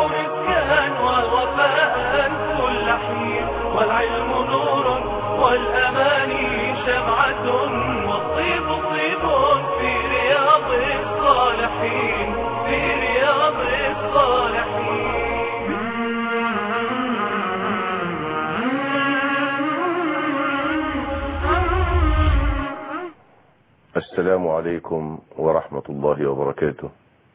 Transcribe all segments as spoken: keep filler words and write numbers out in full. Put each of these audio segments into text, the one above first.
ورزقا ووفاء كل حين، والعلم نور والأماني شمعة، والطيب طيب في رياض الصالحين، في رياض الصالحين. السلام عليكم ورحمة الله وبركاته.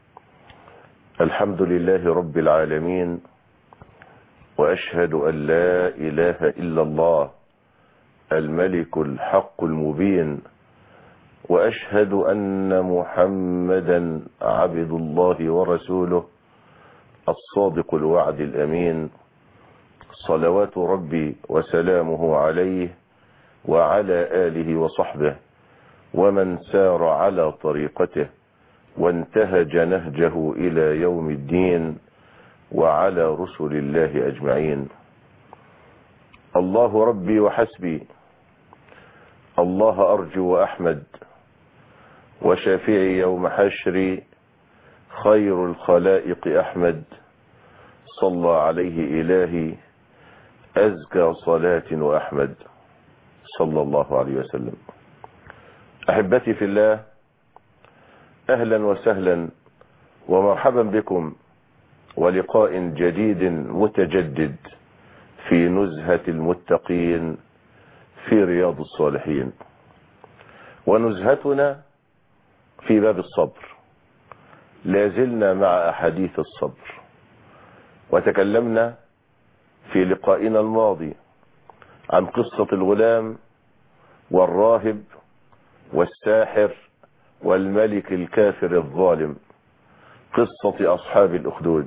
الحمد لله رب العالمين، وأشهد أن لا إله إلا الله الملك الحق المبين، وأشهد أن محمدا عبد الله ورسوله الصادق الوعد الأمين، صلوات ربي وسلامه عليه وعلى آله وصحبه ومن سار على طريقته وانتهج نهجه إلى يوم الدين، وعلى رسل الله أجمعين. الله ربي وحسبي، الله أرجو وأحمد، وشافعي يوم حشري خير الخلائق أحمد، صلى عليه إلهي أزكى صلاة وأحمد، صلى الله عليه وسلم. أحبتي في الله، أهلا وسهلا ومرحبا بكم، ولقاء جديد متجدد في نزهة المتقين في رياض الصالحين. ونزهتنا في باب الصبر، لازلنا مع أحاديث الصبر، وتكلمنا في لقائنا الماضي عن قصة الغلام والراهب والساحر والملك الكافر الظالم، قصة أصحاب الأخدود،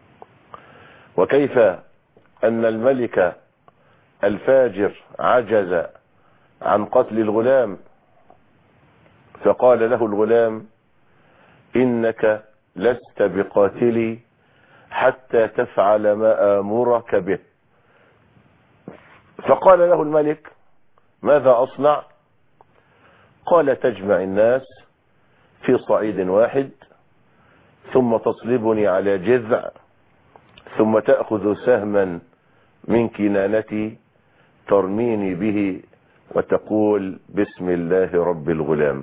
وكيف أن الملك الفاجر عجز عن قتل الغلام، فقال له الغلام: إنك لست بقاتلي حتى تفعل ما آمرك به. فقال له الملك: ماذا أصنع؟ قال: تجمع الناس في صعيد واحد، ثم تصلبني على جذع، ثم تأخذ سهما من كنانتي ترميني به وتقول: بسم الله رب الغلام.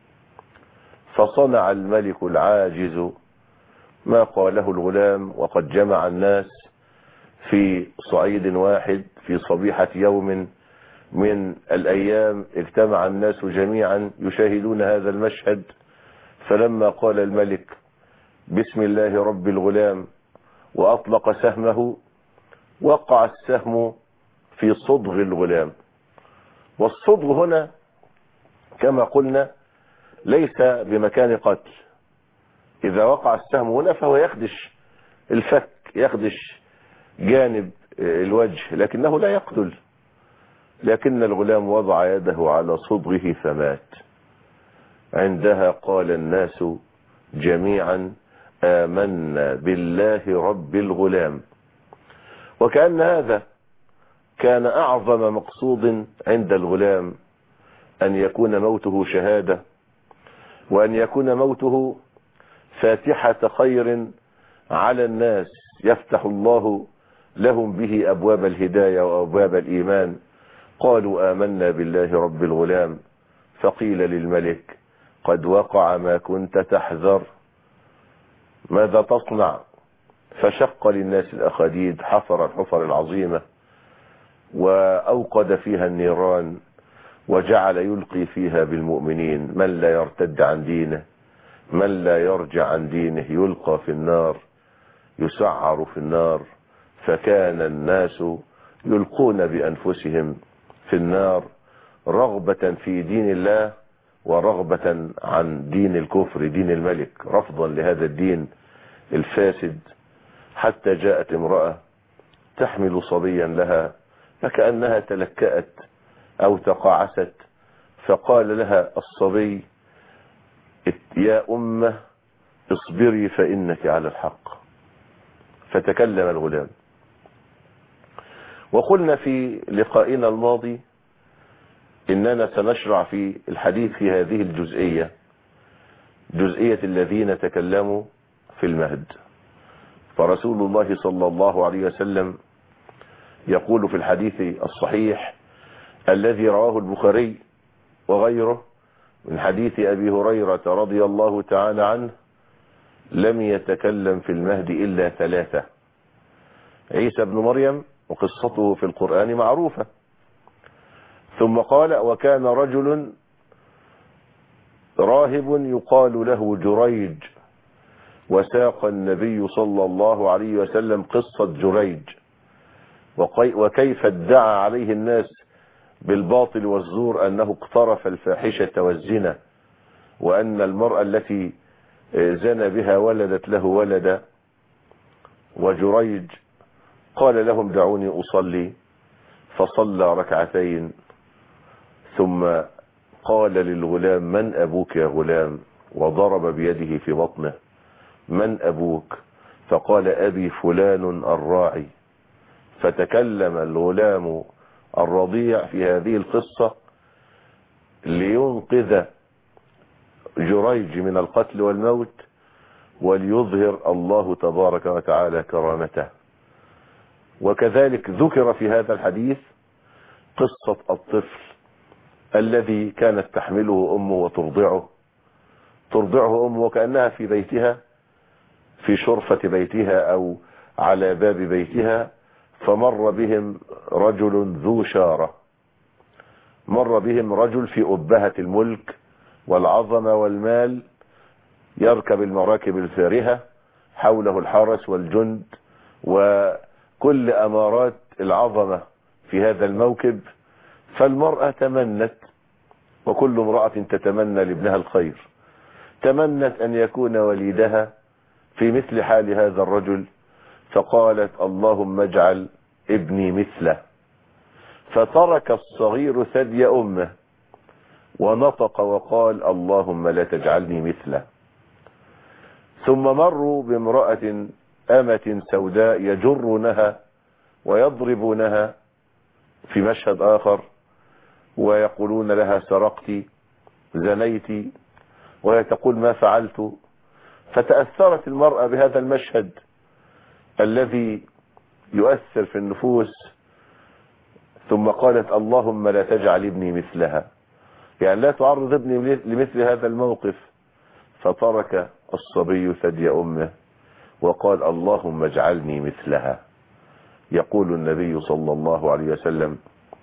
فصنع الملك العاجز ما قاله الغلام، وقد جمع الناس في صعيد واحد في صبيحة يوم من الأيام. اجتمع الناس جميعا يشاهدون هذا المشهد، فلما قال الملك: بسم الله رب الغلام، وأطلق سهمه، وقع السهم في صدغ الغلام. والصدغ هنا كما قلنا ليس بمكان قتل. إذا وقع السهم هنا فهو يخدش الفك، يخدش جانب الوجه، لكنه لا يقتل. لكن الغلام وضع يده على صدغه فمات. عندها قال الناس جميعا: آمنا بالله رب الغلام. وكأن هذا كان أعظم مقصود عند الغلام، أن يكون موته شهادة، وأن يكون موته فاتحة خير على الناس، يفتح الله لهم به أبواب الهداية وأبواب الإيمان. قالوا: آمنا بالله رب الغلام. فقيل للملك: قد وقع ما كنت تحذر، ماذا تصنع؟ فشق للناس الأخاديد، حفر الحفر العظيمة وأوقد فيها النيران، وجعل يلقي فيها بالمؤمنين. من لا يرتد عن دينه، من لا يرجع عن دينه، يلقى في النار، يسعر في النار. فكان الناس يلقون بأنفسهم في النار رغبة في دين الله، ورغبة عن دين الكفر، دين الملك، رفضا لهذا الدين الفاسد. حتى جاءت امرأة تحمل صبيا لها، فكأنها تلكأت أو تقاعست، فقال لها الصبي: يا أمه اصبري فإنك على الحق. فتكلم الغلام. وقلنا في لقائنا الماضي إننا سنشرع في الحديث في هذه الجزئية، جزئية الذين تكلموا في المهد. فرسول الله صلى الله عليه وسلم يقول في الحديث الصحيح الذي رواه البخاري وغيره من حديث أبي هريرة رضي الله تعالى عنه: لم يتكلم في المهد إلا ثلاثة: عيسى بن مريم، وقصته في القرآن معروفة. ثم قال: وكان رجل راهب يقال له جريج، وساق النبي صلى الله عليه وسلم قصة جريج وكيف ادعى عليه الناس بالباطل والزور أنه اقترف الفاحشة والزنا، وأن المرأة التي زنى بها ولدت له ولدا. وجريج قال لهم: دعوني أصلي، فصلى ركعتين، ثم قال للغلام: من أبوك يا غلام؟ وضرب بيده في بطنه: من أبوك؟ فقال: أبي فلان الراعي. فتكلم الغلام الرضيع في هذه القصة لينقذ جريج من القتل والموت، وليظهر الله تبارك وتعالى كرامته. وكذلك ذكر في هذا الحديث قصة الطفل الذي كانت تحمله أمه وترضعه ترضعه أمه وكأنها في بيتها، في شرفة بيتها أو على باب بيتها، فمر بهم رجل ذو شارة، مر بهم رجل في أبهة الملك والعظمة والمال، يركب المراكب الفارهة، حوله الحرس والجند وكل أمارات العظمة في هذا الموكب. فالمرأة تمنت، وكل امرأة تتمنى لابنها الخير، تمنت أن يكون وليدها في مثل حال هذا الرجل، فقالت: اللهم اجعل ابني مثله. فترك الصغير ثدي أمه ونطق وقال: اللهم لا تجعلني مثله. ثم مروا بامرأة أمة سوداء يجرونها ويضربونها في مشهد آخر، ويقولون لها: سرقت، زنيت، وهي تقول: ما فعلت. فتأثرت المرأة بهذا المشهد الذي يؤثر في النفوس، ثم قالت: اللهم لا تجعل ابني مثلها، يعني لا تعرض ابني لمثل هذا الموقف. فترك الصبي ثدي أمه وقال: اللهم اجعلني مثلها. يقول النبي صلى الله عليه وسلم: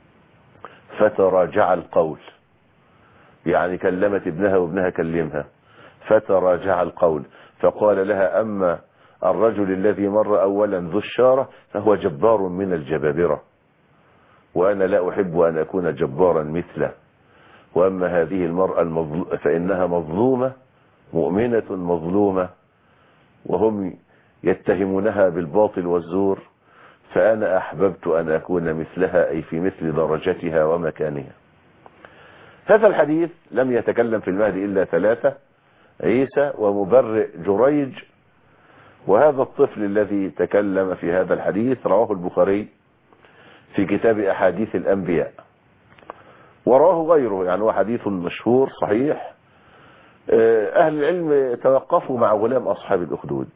فتراجع القول، يعني كلمت ابنها وابنها كلمها، فتراجع القول، فقال لها: أما الرجل الذي مر أولا ذو الشارة فهو جبار من الجبابرة، وأنا لا أحب أن أكون جبارا مثله. وأما هذه المرأة المظلومة فإنها مظلومة، مؤمنة مظلومة، وهم يتهمونها بالباطل والزور، فأنا أحببت أن أكون مثلها، أي في مثل درجتها ومكانها. هذا الحديث لم يتكلم في المهد إلا ثلاثة: عيسى، ومبرئ جريج، وهذا الطفل الذي تكلم في هذا الحديث رواه البخاري في كتاب أحاديث الأنبياء، وراه غيره، يعني هو حديث مشهور صحيح. أهل العلم توقفوا مع غلام أصحاب الأخدود.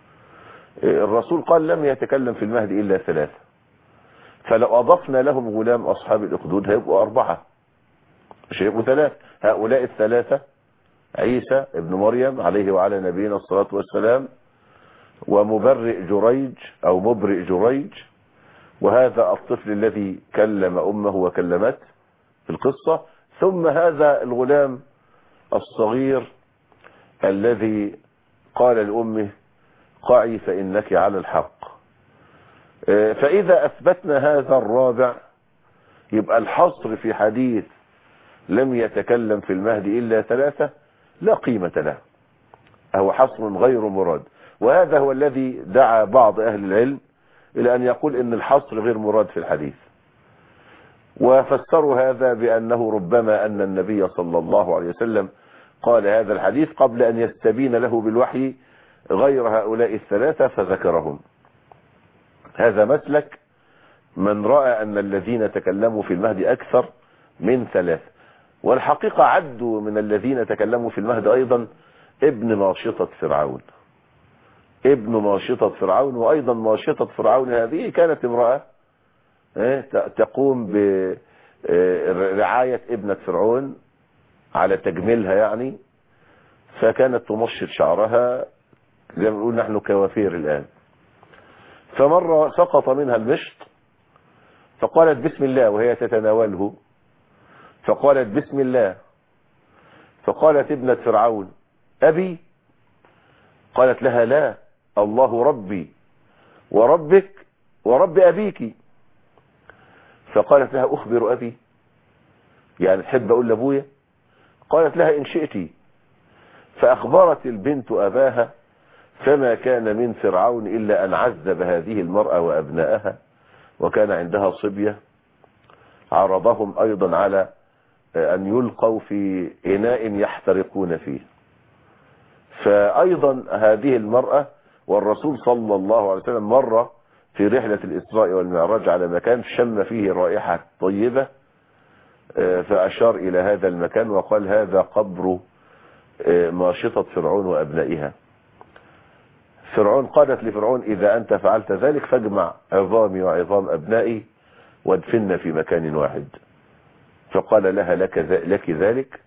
الرسول قال: لم يتكلم في المهد إلا ثلاثة، فلو أضفنا لهم غلام أصحاب الأخدود هيبقوا أربعة، مش هيبقوا ثلاثة. هؤلاء الثلاثة: عيسى ابن مريم عليه وعلى نبينا الصلاة والسلام، ومبرئ جريج أو مبرئ جريج، وهذا الطفل الذي كلم أمه وكلمت في القصة، ثم هذا الغلام الصغير الذي قال لأمه: قعي فإنك على الحق. فإذا أثبتنا هذا الرابع، يبقى الحصر في حديث لم يتكلم في المهد إلا ثلاثة لا قيمة له، هو حصر غير مراد. وهذا هو الذي دعا بعض أهل العلم إلى أن يقول إن الحصر غير مراد في الحديث، وفسروا هذا بأنه ربما أن النبي صلى الله عليه وسلم قال هذا الحديث قبل أن يستبين له بالوحي غير هؤلاء الثلاثة فذكرهم. هذا مسلك من رأى أن الذين تكلموا في المهد أكثر من ثلاثة، والحقيقة عدوا من الذين تكلموا في المهد أيضا ابن ناشطة فرعون، ابن ماشطة فرعون. وأيضا ماشطة فرعون هذه كانت امرأة تقوم برعاية ابنة فرعون على تجميلها يعني، فكانت تمشط شعرها زي ما نقول نحن كوافير الآن. فمرة سقط منها المشط فقالت بسم الله وهي تتناوله، فقالت بسم الله، فقالت ابنة فرعون أبي؟ قالت لها لا، الله ربي وربك ورب أبيك. فقالت لها أخبر أبي، يعني تحب أقول لأبويا؟ قالت لها إن شئتي. فأخبرت البنت أباها، فما كان من فرعون إلا أن عذب هذه المرأة وأبنائها، وكان عندها صبية عرضهم أيضا على أن يلقوا في إناء يحترقون فيه. فأيضا هذه المرأة والرسول صلى الله عليه وسلم مر في رحلة الإسراء والمعراج على مكان شم فيه رائحة طيبة، فأشار إلى هذا المكان وقال هذا قبر ماشطة فرعون وأبنائها. فرعون قالت لفرعون إذا أنت فعلت ذلك فاجمع عظامي وعظام أبنائي وادفن في مكان واحد. فقال لها لك, لك ذلك.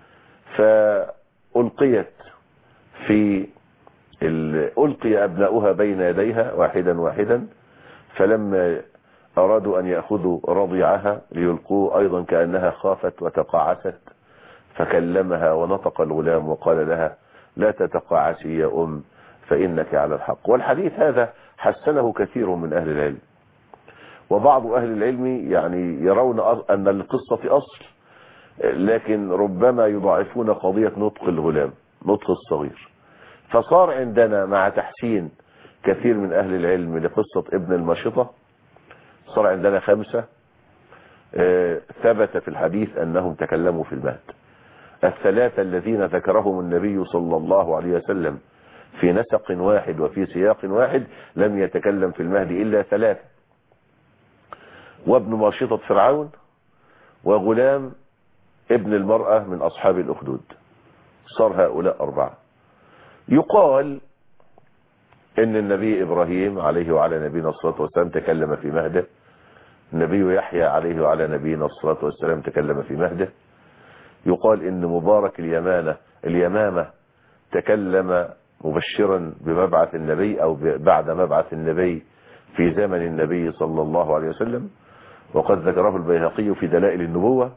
فألقيت في ألقي أبناؤها بين يديها واحدا واحدا، فلما أرادوا أن يأخذوا رضيعها ليلقوه أيضا كأنها خافت وتقاعست، فكلمها ونطق الغلام وقال لها لا تتقاعسي يا أم فإنك على الحق. والحديث هذا حسنه كثير من أهل العلم، وبعض أهل العلم يعني يرون أن القصة أصل، لكن ربما يضاعفون قضية نطق الغلام، نطق الصغير. فصار عندنا مع تحسين كثير من أهل العلم لقصة ابن الماشطة صار عندنا خمسة ثبت في الحديث أنهم تكلموا في المهد. الثلاثة الذين ذكرهم النبي صلى الله عليه وسلم في نسق واحد وفي سياق واحد لم يتكلم في المهد إلا ثلاثة: وابن ماشطة فرعون، وغلام ابن المرأة من أصحاب الأخدود. صار هؤلاء أربعة. يقال إن النبي إبراهيم عليه وعلى نبينا الصلاة والسلام تكلم في مهده، النبي يحيى عليه وعلى نبينا الصلاة والسلام تكلم في مهده. يقال إن مبارك اليمامة اليمامة تكلم مبشرا بمبعث النبي أو بعد مبعث النبي في زمن النبي صلى الله عليه وسلم، وقد ذكره البيهقي في دلائل النبوة.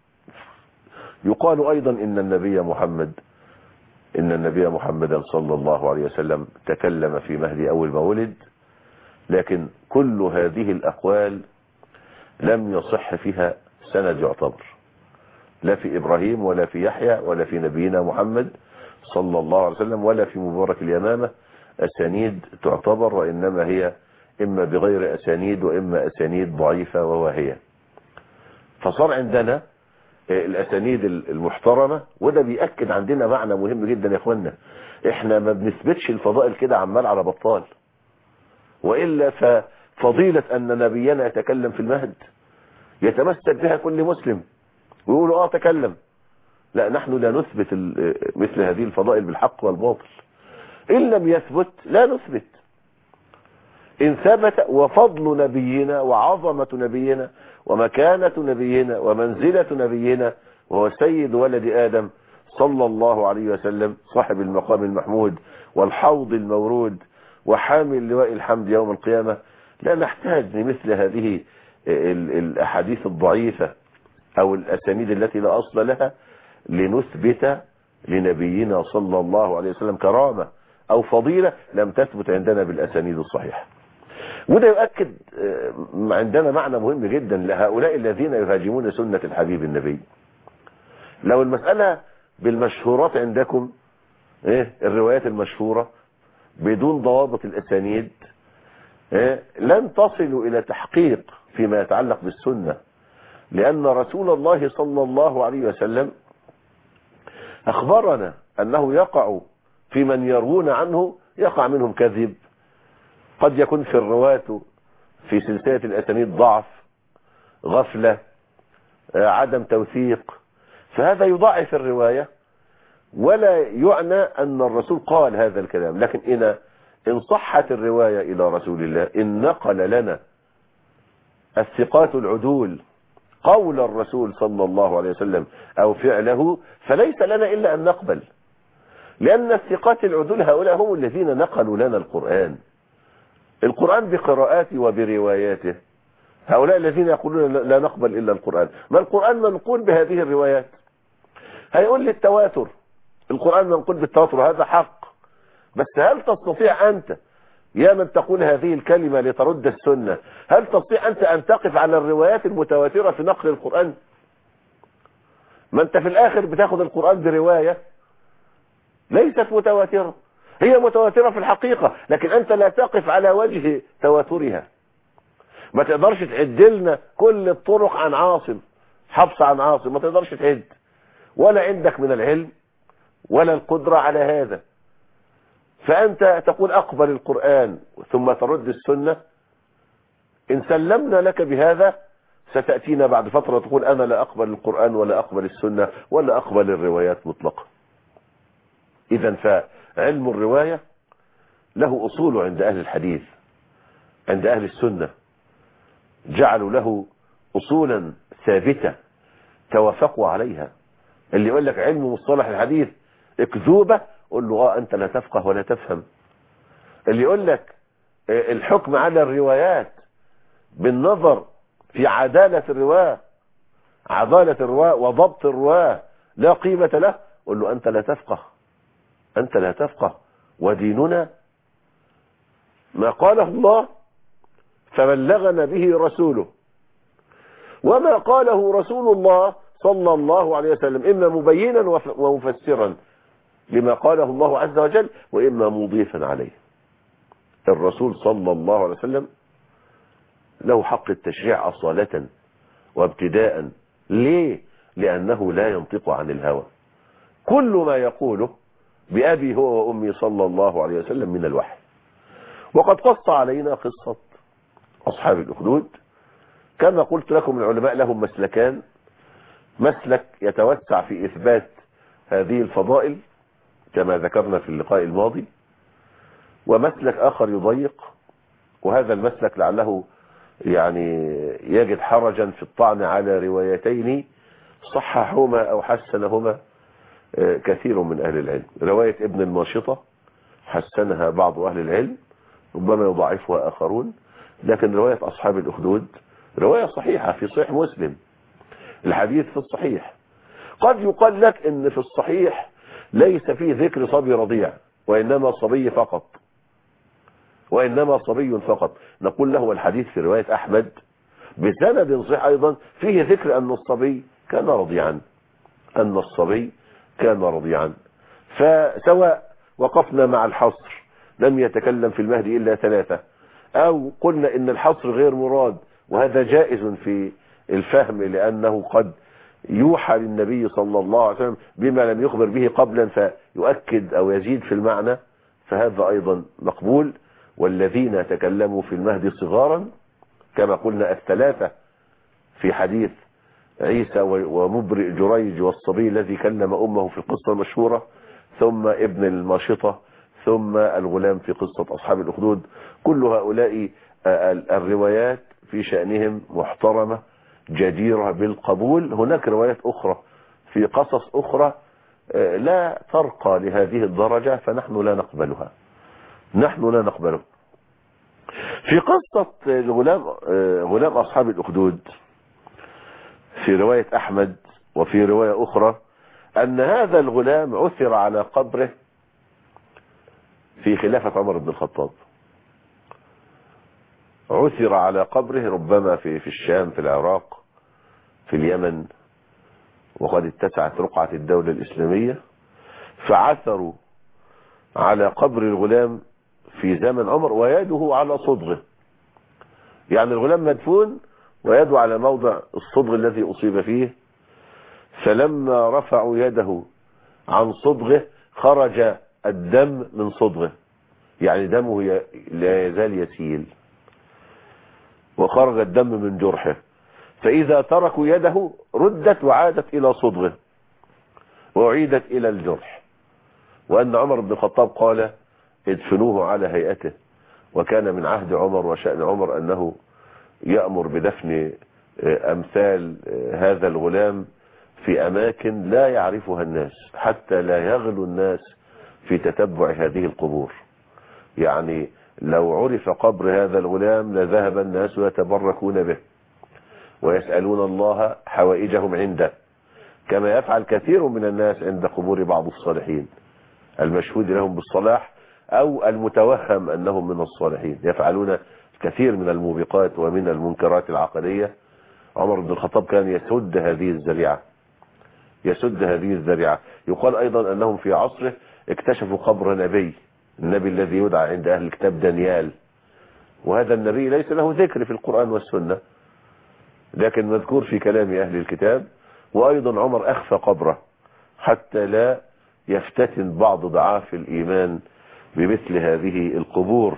يقال أيضا إن النبي محمد إن النبي محمدا صلى الله عليه وسلم تكلم في مهدي أول ما ولد، لكن كل هذه الأقوال لم يصح فيها سند يعتبر، لا في إبراهيم ولا في يحيى ولا في نبينا محمد صلى الله عليه وسلم ولا في مبارك اليمامة أسانيد تعتبر، وإنما هي إما بغير أسانيد وإما أسانيد ضعيفة وواهية. فصار عندنا الأسانيد المحترمة، وده بيأكد عندنا معنى مهم جدا يا اخوانا، احنا ما بنثبتش الفضائل كده عمال على بطال، وإلا ففضيلة أن نبينا يتكلم في المهد يتمسك بها كل مسلم ويقولوا اه تكلم. لا، نحن لا نثبت مثل هذه الفضائل بالحق والباطل. إن لم يثبت لا نثبت، إن ثبت وفضل نبينا وعظمة نبينا ومكانة نبينا ومنزلة نبينا وهو سيد ولد آدم صلى الله عليه وسلم صاحب المقام المحمود والحوض المورود وحامل لواء الحمد يوم القيامة، لا نحتاج لمثل هذه الأحاديث الضعيفة أو الأسانيد التي لا أصل لها لنثبت لنبينا صلى الله عليه وسلم كرامة أو فضيلة لم تثبت عندنا بالأسانيد الصحيحة. وده يؤكد عندنا معنى مهم جدا لهؤلاء الذين يهاجمون سنة الحبيب النبي. لو المسألة بالمشهورات عندكم، ايه الروايات المشهورة بدون ضوابط الأسانيد، ايه لن تصلوا إلى تحقيق فيما يتعلق بالسنة، لأن رسول الله صلى الله عليه وسلم أخبرنا أنه يقع في من يروون عنه يقع منهم كذب، قد يكون في الرواة في سلسلة الأسانيد ضعف، غفلة، عدم توثيق، فهذا يضعف الرواية ولا يعنى أن الرسول قال هذا الكلام. لكن إن إن صحت الرواية إلى رسول الله، إن نقل لنا الثقات العدول قول الرسول صلى الله عليه وسلم أو فعله، فليس لنا إلا أن نقبل، لأن الثقات العدول هؤلاء هم الذين نقلوا لنا القرآن. القرآن بقراءاته وبرواياته، هؤلاء الذين يقولون لا نقبل إلا القرآن. ما القرآن منقول بهذه الروايات. هيقول لي التواتر، القرآن منقول بالتواتر، هذا حق، بس هل تستطيع أنت يا من تقول هذه الكلمة لترد السنة، هل تستطيع أنت أن تقف على الروايات المتواترة في نقل القرآن؟ ما أنت في الآخر بتاخد القرآن برواية ليست متواترة، هي متواترة في الحقيقة، لكن أنت لا تقف على وجه تواترها. ما تقدرش تعد لنا كل الطرق عن عاصم، حفص عن عاصم، ما تقدرش تعد، ولا عندك من العلم ولا القدرة على هذا. فأنت تقول أقبل القرآن ثم ترد السنة. إن سلمنا لك بهذا ستأتينا بعد فترة تقول أنا لا أقبل القرآن ولا أقبل السنة ولا أقبل الروايات مطلقا. إذن فعلم الرواية له أصول عند أهل الحديث، عند أهل السنة جعلوا له أصولا ثابتة توافقوا عليها. اللي يقول لك علم مصطلح الحديث اكذوبة، قل له اه أنت لا تفقه ولا تفهم. اللي يقول لك الحكم على الروايات بالنظر في عدالة الرواة، عدالة الرواة وضبط الرواة لا قيمة له، قل له أنت لا تفقه، أنت لا تفقه. وديننا ما قاله الله فبلغنا به رسوله، وما قاله رسول الله صلى الله عليه وسلم، إما مبينا ومفسرا لما قاله الله عز وجل، وإما مضيفا عليه. الرسول صلى الله عليه وسلم له حق التشريع أصالة وابتداء. ليه؟ لأنه لا ينطق عن الهوى، كل ما يقوله بأبي هو وأمي صلى الله عليه وسلم من الوحي. وقد قص علينا قصة أصحاب الأخدود. كما قلت لكم العلماء لهم مسلكان، مسلك يتوسع في إثبات هذه الفضائل كما ذكرنا في اللقاء الماضي، ومسلك آخر يضيق، وهذا المسلك لعله يعني يجد حرجا في الطعن على روايتين صححهما أو حسنهما كثير من أهل العلم. رواية ابن الماشطة حسنها بعض أهل العلم، ربما يضعفها آخرون، لكن رواية أصحاب الأخدود رواية صحيحة في صحيح مسلم، الحديث في الصحيح. قد يقال لك ان في الصحيح ليس فيه ذكر صبي رضيع، وإنما صبي فقط، وإنما صبي فقط. نقول له الحديث في رواية أحمد بسند صحيح أيضا فيه ذكر أن الصبي كان رضيعا، أن الصبي كان رضيعا. فسواء وقفنا مع الحصر لم يتكلم في المهدي إلا ثلاثة، أو قلنا إن الحصر غير مراد، وهذا جائز في الفهم لأنه قد يوحى للنبي صلى الله عليه وسلم بما لم يخبر به قبلا فيؤكد أو يزيد في المعنى، فهذا أيضا مقبول. والذين تكلموا في المهدي صغارا كما قلنا الثلاثة في حديث عيسى ومبرئ جريج والصبي الذي كلم أمه في القصة المشهورة، ثم ابن الماشطة، ثم الغلام في قصة أصحاب الأخدود. كل هؤلاء الروايات في شأنهم محترمة جديرة بالقبول. هناك روايات أخرى في قصص أخرى لا ترقى لهذه الدرجة، فنحن لا نقبلها، نحن لا نقبله. في قصة الغلام غلام أصحاب الأخدود في رواية أحمد وفي رواية أخرى أن هذا الغلام عثر على قبره في خلافة عمر بن الخطاب، عثر على قبره ربما في في الشام، في العراق، في اليمن، وقد اتسعت رقعة الدولة الإسلامية، فعثروا على قبر الغلام في زمن عمر ويده على صدغه، يعني الغلام مدفون ويده على موضع الصدغ الذي أصيب فيه. فلما رفعوا يده عن صدغه خرج الدم من صدغه، يعني دمه لا يزال يسيل، وخرج الدم من جرحه. فإذا تركوا يده ردت وعادت إلى صدغه وأعيدت إلى الجرح. وأن عمر بن الخطاب قال ادفنوه على هيئته. وكان من عهد عمر وشأن عمر أنه يأمر بدفن أمثال هذا الغلام في أماكن لا يعرفها الناس حتى لا يغلو الناس في تتبع هذه القبور. يعني لو عرف قبر هذا الغلام لذهب الناس يتبركون به ويسألون الله حوائجهم عنده، كما يفعل كثير من الناس عند قبور بعض الصالحين المشهود لهم بالصلاح أو المتوهم أنهم من الصالحين. يفعلون كثير من الموبقات ومن المنكرات العقلية. عمر بن الخطاب كان يسد هذه الذريعة يسد هذه الذريعة. يقال أيضا أنهم في عصره اكتشفوا قبر نبي، النبي الذي يدعى عند أهل الكتاب دانيال، وهذا النبي ليس له ذكر في القرآن والسنة لكن مذكور في كلام أهل الكتاب. وأيضا عمر أخفى قبره حتى لا يفتتن بعض ضعاف الإيمان بمثل هذه القبور.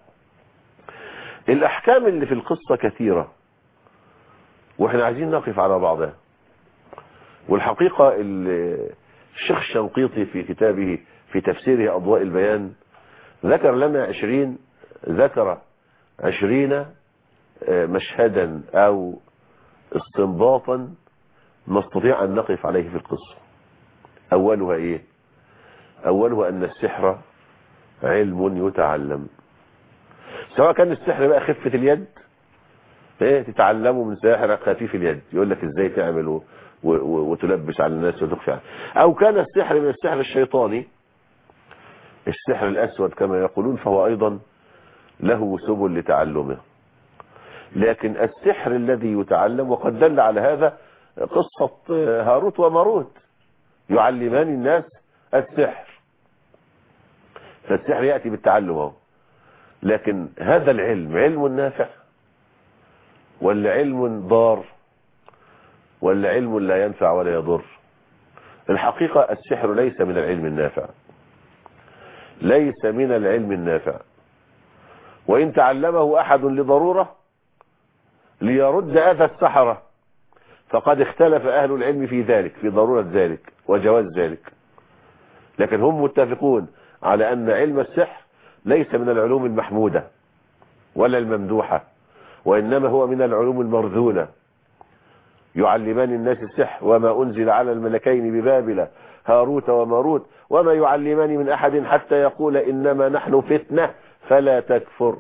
الأحكام اللي في القصة كثيرة وإحنا عايزين نقف على بعضها. والحقيقة الشيخ الشنقيطي في كتابه في تفسيره أضواء البيان ذكر لنا عشرين ذكر عشرين مشهدا أو استنباطا نستطيع أن نقف عليه في القصة. أولها إيه؟ أولها أن السحر علم يتعلم، سواء كان السحر بقى خفة اليد، ايه تتعلمه من ساحر خفيف اليد يقول لك ازاي تعمل و... و... وتلبس على الناس وتخفي عنه، او كان السحر من السحر الشيطاني السحر الاسود كما يقولون، فهو ايضا له سبل لتعلمه. لكن السحر الذي يتعلم، وقد دل على هذا قصة هاروت وماروت يعلمان الناس السحر، فالسحر يأتي بالتعلم اهو. لكن هذا العلم علم نافع ولا علم ضار ولا علم لا ينفع ولا يضر؟ الحقيقة السحر ليس من العلم النافع، ليس من العلم النافع. وإن تعلمه أحد لضرورة ليرد أذى السحرة فقد اختلف أهل العلم في ذلك، في ضرورة ذلك وجواز ذلك. لكن هم متفقون على أن علم السحر ليس من العلوم المحمودة ولا الممدوحة، وإنما هو من العلوم المرذولة. يعلمان الناس السحر وما أنزل على الملكين ببابل هاروت وماروت وما يعلمان من أحد حتى يقول إنما نحن فتنة فلا تكفر،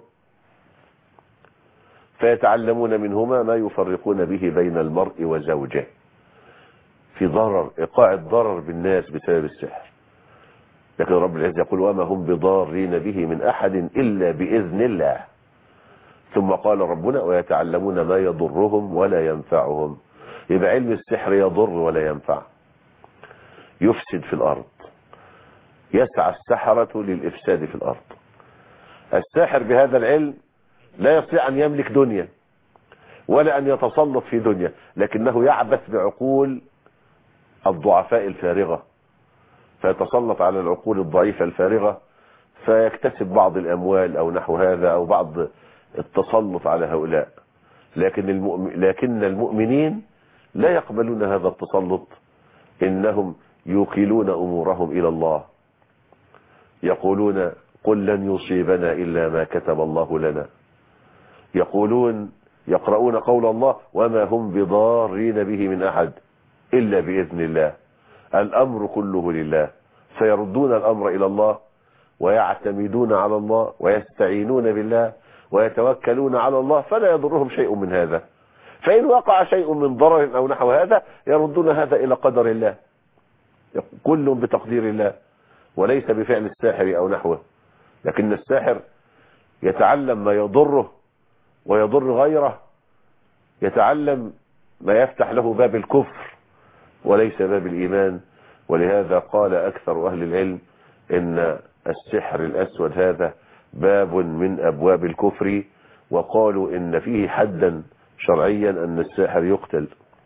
فيتعلمون منهما ما يفرقون به بين المرء وزوجه، في ضرر إيقاع الضرر بالناس بسبب السحر. لكن رب العزة يقول وما هم بضارين به من أحد إلا بإذن الله. ثم قال ربنا ويتعلمون ما يضرهم ولا ينفعهم. يبقى علم السحر يضر ولا ينفع، يفسد في الأرض، يسعى السحرة للإفساد في الأرض. الساحر بهذا العلم لا يستطيع أن يملك دنيا ولا أن يتسلط في دنيا، لكنه يعبث بعقول الضعفاء الفارغة، فيتسلط على العقول الضعيفة الفارغة فيكتسب بعض الأموال أو نحو هذا أو بعض التسلط على هؤلاء. لكن المؤمن لكن المؤمنين لا يقبلون هذا التسلط، إنهم يوكلون أمورهم إلى الله، يقولون قل لن يصيبنا إلا ما كتب الله لنا، يقولون يقرؤون قول الله وما هم بضارين به من أحد إلا بإذن الله، الأمر كله لله، فيردون الأمر إلى الله ويعتمدون على الله ويستعينون بالله ويتوكلون على الله، فلا يضرهم شيء من هذا. فإن وقع شيء من ضرر أو نحو هذا يردون هذا إلى قدر الله، كل بتقدير الله وليس بفعل الساحر أو نحوه. لكن الساحر يتعلم ما يضره ويضر غيره، يتعلم ما يفتح له باب الكفر وليس باب الإيمان. ولهذا قال أكثر أهل العلم إن السحر الأسود هذا باب من أبواب الكفر، وقالوا إن فيه حدا شرعيا أن الساحر يقتل.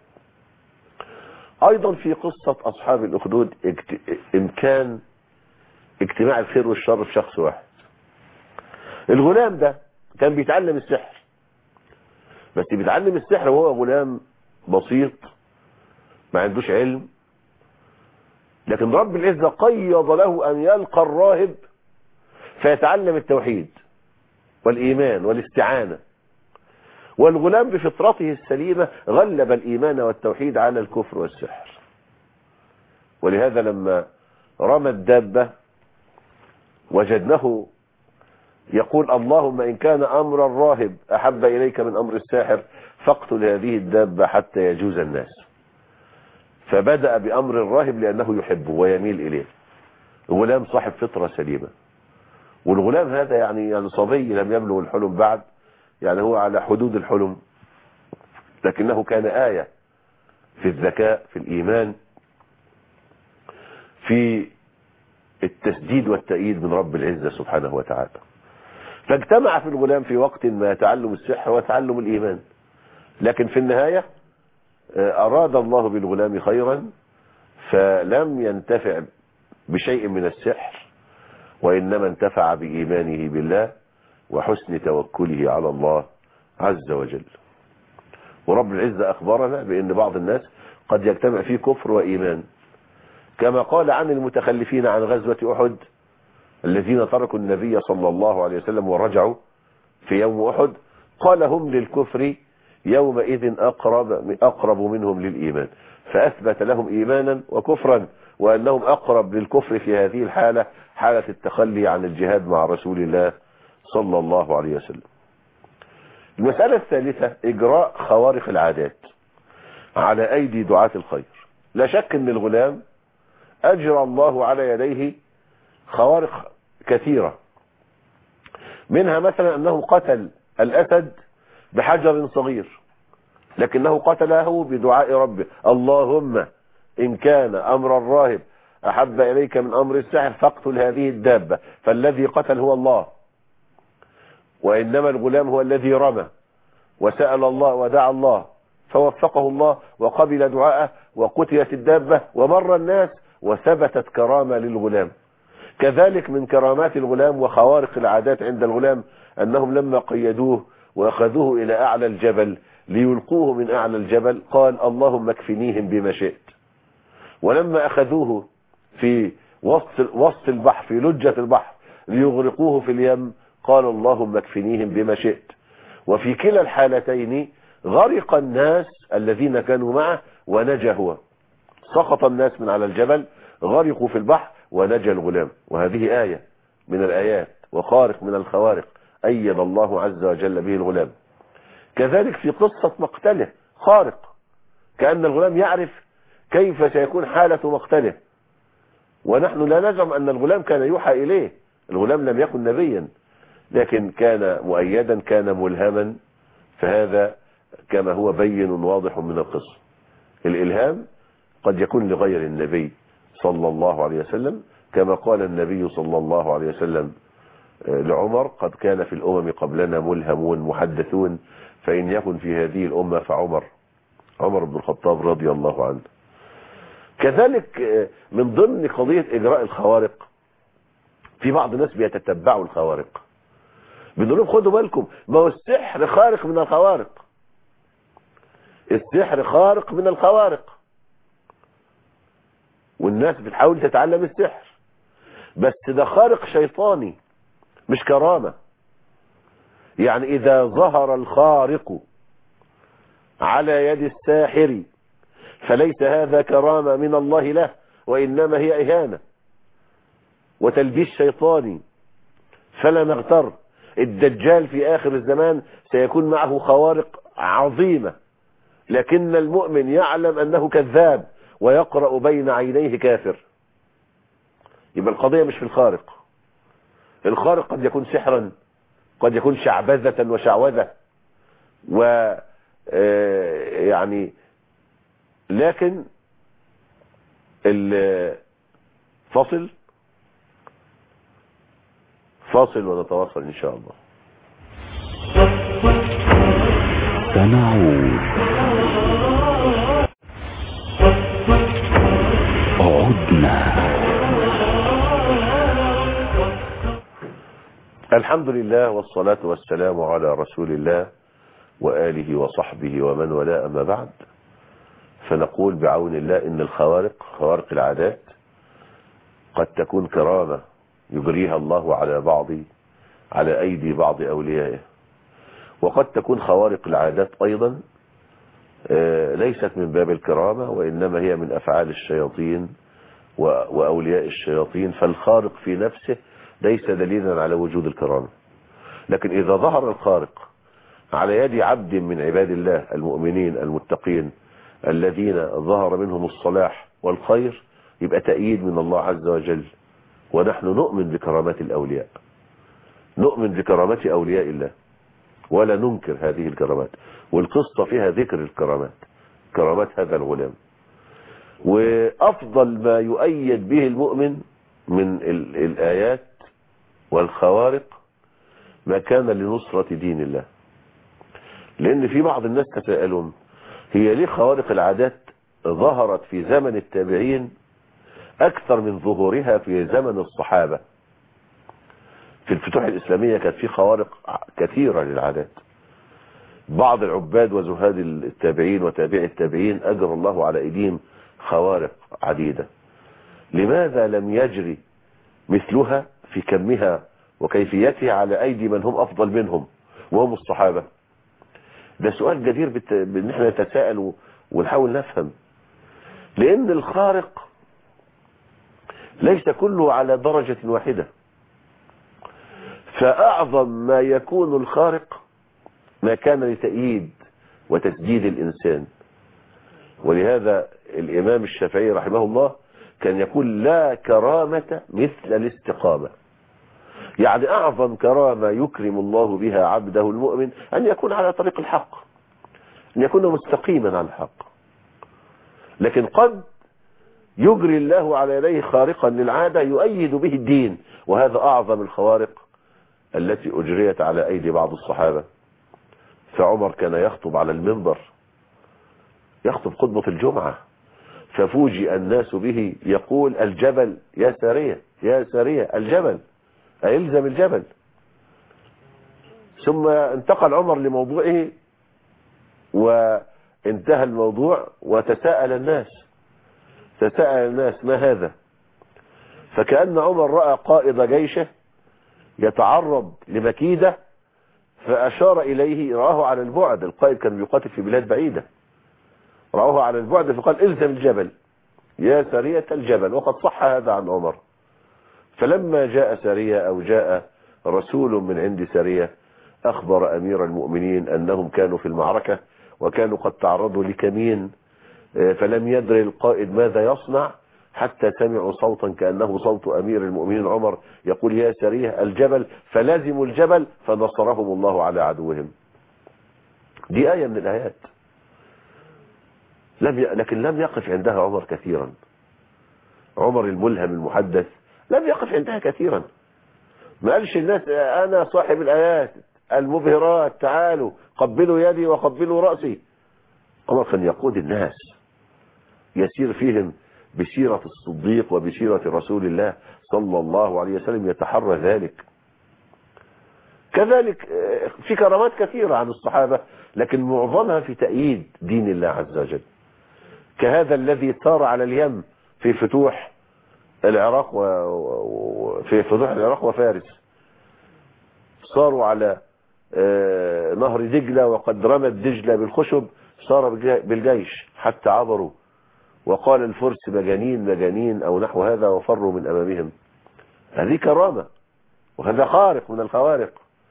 أيضا في قصة أصحاب الأخدود إمكان اجتماع الخير والشر في شخص واحد. الغلام ده كان بيتعلم السحر، بس بيتعلم السحر وهو غلام بسيط ما عندوش علم، لكن رب العزة قيض له أن يلقى الراهب فيتعلم التوحيد والإيمان والاستعانة. والغلام بفطرته السليمة غلب الإيمان والتوحيد على الكفر والسحر. ولهذا لما رمى الدابة وجدناه يقول اللهم إن كان أمر الراهب أحب إليك من أمر الساحر فاقتل هذه الدابة حتى يجوز الناس. فبدأ بأمر الراهب لأنه يحبه ويميل إليه. الغلام صاحب فطرة سليمة. والغلام هذا يعني يعني صبي لم يبلغ الحلم بعد، يعني هو على حدود الحلم، لكنه كان آية في الذكاء، في الإيمان، في التسديد والتأييد من رب العزة سبحانه وتعالى. فاجتمع في الغلام في وقت ما تعلم السحر وتعلم الإيمان، لكن في النهاية أراد الله بالغلام خيرا فلم ينتفع بشيء من السحر، وإنما انتفع بإيمانه بالله وحسن توكله على الله عز وجل. ورب العزة أخبرنا بأن بعض الناس قد يجتمع فيه كفر وإيمان، كما قال عن المتخلفين عن غزوة أحد الذين تركوا النبي صلى الله عليه وسلم ورجعوا في يوم أحد، قال هم للكفر يومئذ أقرب, أقرب منهم للإيمان، فأثبت لهم إيمانا وكفرا، وأنهم أقرب للكفر في هذه الحالة، حالة التخلي عن الجهاد مع رسول الله صلى الله عليه وسلم. المسألة الثالثة إجراء خوارق العادات على أيدي دعاة الخير. لا شك أن الغلام أجرى الله على يديه خوارق كثيرة، منها مثلا أنه قتل الأسد بحجر صغير، لكنه قتله بدعاء ربه اللهم إن كان أمر الراهب أحب إليك من أمر السحر فاقتل هذه الدابة، فالذي قتل هو الله، وإنما الغلام هو الذي رمى وسأل الله ودعا الله فوفقه الله وقبل دعاءه وقتلت الدابة ومر الناس وثبتت كرامة للغلام. كذلك من كرامات الغلام وخوارق العادات عند الغلام أنهم لما قيدوه وأخذوه إلى أعلى الجبل ليلقوه من أعلى الجبل قال اللهم اكفنيهم بما شئت. ولما أخذوه في وسط وسط البحر في لجة البحر ليغرقوه في اليم قال اللهم اكفنيهم بما شئت. وفي كلا الحالتين غرق الناس الذين كانوا معه ونجا هو، سقط الناس من على الجبل غرقوا في البحر ونجا الغلام. وهذه آية من الآيات وخارق من الخوارق أيد الله عز وجل به الغلام. كذلك في قصة مقتله خارق، كأن الغلام يعرف كيف سيكون حالة مقتله، ونحن لا نزعم أن الغلام كان يوحى إليه، الغلام لم يكن نبيا، لكن كان مؤيدا كان ملهما، فهذا كما هو بين واضح من القصة. الإلهام قد يكون لغير النبي صلى الله عليه وسلم، كما قال النبي صلى الله عليه وسلم لعمر قد كان في الأمم قبلنا ملهمون محدثون فإن يكن في هذه الأمة فعمر، عمر بن الخطاب رضي الله عنه. كذلك من ضمن قضية إجراء الخوارق في بعض الناس بيتتبعوا الخوارق، بيقولوا لهم خدوا بالكم ما هو السحر خارق من الخوارق، السحر خارق من الخوارق، والناس بتحاول تتعلم السحر، بس ده خارق شيطاني مش كرامة. يعني إذا ظهر الخارق على يد الساحر فليس هذا كرامة من الله له، وإنما هي إهانة وتلبيس شيطاني. فلا نغتر، الدجال في آخر الزمان سيكون معه خوارق عظيمة، لكن المؤمن يعلم أنه كذاب ويقرأ بين عينيه كافر. يبقى القضية مش في الخارق، الخارق قد يكون سحرا، قد يكون شعبذة وشعوذة و يعني، لكن الفاصل فاصل ونتواصل إن شاء الله. سنعود، عدنا. الحمد لله والصلاة والسلام على رسول الله وآله وصحبه ومن ولا، أما بعد، فنقول بعون الله إن الخوارق خوارق العادات قد تكون كرامة يجريها الله على بعض على أيدي بعض أوليائه. وقد تكون خوارق العادات أيضا ليست من باب الكرامة، وإنما هي من أفعال الشياطين وأولياء الشياطين، فالخارق في نفسه ليس دليلا على وجود الكرامة. لكن إذا ظهر الخارق على يد عبد من عباد الله المؤمنين المتقين الذين ظهر منهم الصلاح والخير، يبقى تأييد من الله عز وجل. ونحن نؤمن بكرامات الأولياء، نؤمن بكرامات أولياء الله ولا ننكر هذه الكرامات. والقصة فيها ذكر الكرامات، كرامات هذا الغلام. وأفضل ما يؤيد به المؤمن من الآيات والخوارق ما كان لنصرة دين الله. لأن في بعض الناس تساءلون هي ليه خوارق العادات ظهرت في زمن التابعين أكثر من ظهورها في زمن الصحابة؟ في الفتوح الإسلامية كانت في خوارق كثيرة للعادات. بعض العباد وزهاد التابعين وتابع التابعين أجر الله على أيديهم خوارق عديدة. لماذا لم يجري مثلها في كمها وكيفيتها على أيدي من هم أفضل منهم وهم الصحابة؟ ده سؤال جدير بأن احنا نتساءل ونحاول نفهم. لأن الخارق ليس كله على درجة واحدة، فأعظم ما يكون الخارق ما كان لتأييد وتسديد الإنسان. ولهذا الإمام الشافعي رحمه الله كان يقول لا كرامة مثل الاستقامة. يعني أعظم كرامة يكرم الله بها عبده المؤمن أن يكون على طريق الحق، أن يكون مستقيما على الحق. لكن قد يجري الله على يديه خارقا للعادة يؤيد به الدين، وهذا أعظم الخوارق التي أجريت على أيدي بعض الصحابة. فعمر كان يخطب على المنبر، يخطب خطبة الجمعة، ففوجئ الناس به يقول الجبل يا سارية يا سارية الجبل، أيلزم الجبل. ثم انتقل عمر لموضوعه وانتهى الموضوع وتساءل الناس تساءل الناس ما هذا؟ فكأن عمر رأى قائد جيشه يتعرض لمكيدة فأشار إليه، رآه على البعد، القائد كان بيقاتل في بلاد بعيدة، رآه على البعد فقال الزم الجبل يا سارية الجبل. وقد صح هذا عن عمر. فلما جاء سارية أو جاء رسول من عند سارية أخبر أمير المؤمنين أنهم كانوا في المعركة وكانوا قد تعرضوا لكمين، فلم يدري القائد ماذا يصنع حتى سمعوا صوتا كأنه صوت أمير المؤمنين عمر يقول يا سارية الجبل، فلازموا الجبل فنصرهم الله على عدوهم. دي آية من الآيات، لم ي... لكن لم يقف عندها عمر كثيرا. عمر الملهم المحدث لم يقف عندها كثيرا. ما قالش الناس أنا صاحب الآيات المبهرات تعالوا قبلوا يدي وقبلوا رأسي. عمر كان يقود الناس، يسير فيهم بسيرة الصديق وبسيرة رسول الله صلى الله عليه وسلم، يتحرى ذلك. كذلك في كرامات كثيرة عن الصحابة، لكن معظمها في تأييد دين الله عز وجل، كهذا الذي سار على اليم في فتوح العراق وفي فتوح العراق وفارس. صاروا على نهر دجلة وقد رمت دجلة بالخشب، صار بالجيش حتى عبروا، وقال الفرس مجانين مجانين أو نحو هذا وفروا من أمامهم. هذه كرامة، وهذا خارق من الخوارق،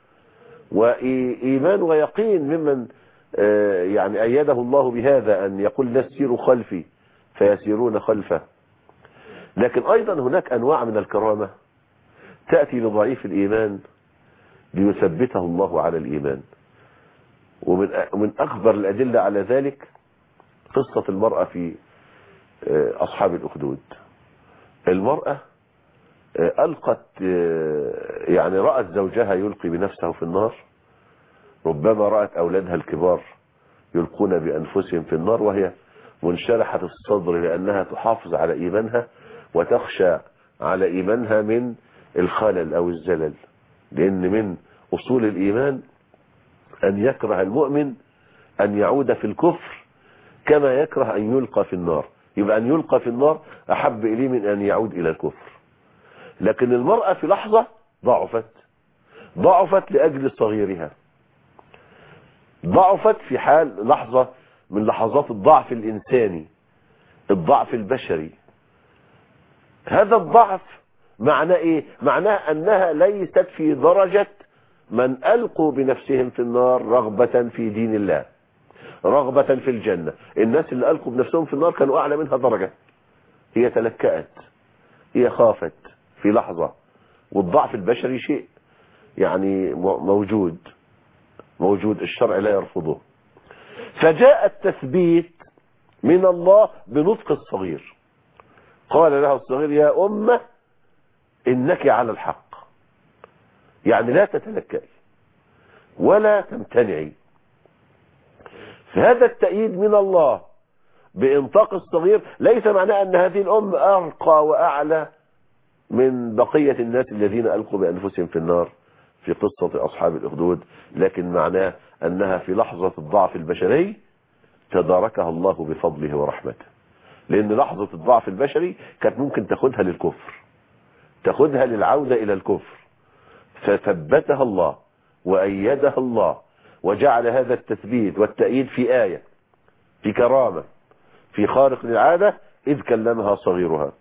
وإيمان ويقين ممن يعني أيده الله بهذا أن يقول الناس سيروا خلفي فيسيرون خلفه. لكن أيضا هناك أنواع من الكرامة تأتي لضعيف الإيمان ليثبته الله على الإيمان. ومن أكبر الأدلة على ذلك قصة المرأة في أصحاب الأخدود. المرأة ألقت يعني رأت زوجها يلقي بنفسه في النار، ربما رأت أولادها الكبار يلقون بأنفسهم في النار وهي منشرحة الصدر لأنها تحافظ على إيمانها وتخشى على إيمانها من الخلل أو الزلل. لأن من أصول الإيمان أن يكره المؤمن أن يعود في الكفر كما يكره أن يلقى في النار. يبقى أن يلقى في النار أحب إليه من أن يعود إلى الكفر. لكن المرأة في لحظة ضعفت ضعفت لأجل صغيرها، ضعفت في حال لحظة من لحظات الضعف الإنساني، الضعف البشري. هذا الضعف معناه إيه؟ معناه أنها ليست في درجة من ألقوا بنفسهم في النار رغبة في دين الله، رغبة في الجنة. الناس اللي ألقوا بنفسهم في النار كانوا أعلى منها درجة. هي تلكأت، هي خافت في لحظة. والضعف البشري شيء يعني موجود موجود الشرع لا يرفضه. فجاء التثبيت من الله بنطق الصغير. قال له الصغير يا أمة إنك على الحق، يعني لا تتلكئي ولا تمتنعي. فهذا التأييد من الله بإنطاق الصغير ليس معناه أن هذه الأم أرقى وأعلى من بقية الناس الذين ألقوا بأنفسهم في النار في قصة أصحاب الأخدود، لكن معناه أنها في لحظة الضعف البشري تداركها الله بفضله ورحمته. لأن لحظة الضعف البشري كانت ممكن تاخدها للكفر، تاخدها للعودة إلى الكفر، فثبتها الله وأيدها الله وجعل هذا التثبيت والتأييد في آية، في كرامة، في خارق للعادة، إذ كلمها صغيرها.